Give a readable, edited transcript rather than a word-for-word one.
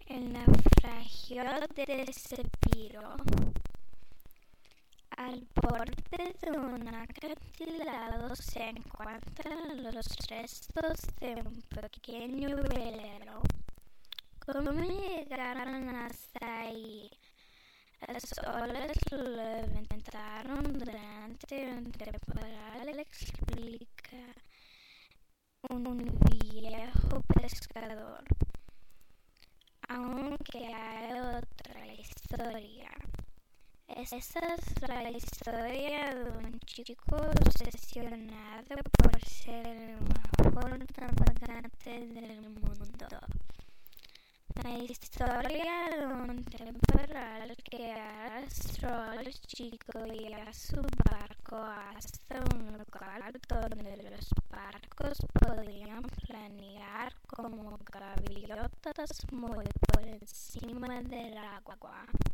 El naufragio de Zefiro. Al borde de un acantilado se encuentran los restos de un pequeño velero. ¿Cómo llegaron hasta ahí? Las olas lo inventaron durante un temporal, explica un viejo pescador. Aunque hay otra historia. Esa es la historia de un chico obsesionado por ser el mejor navegante del mundo. La historia de un temporal que arrastró al chico y a su barco hasta un lugar donde los barcos podían planear como gaviotas muy por encima del agua.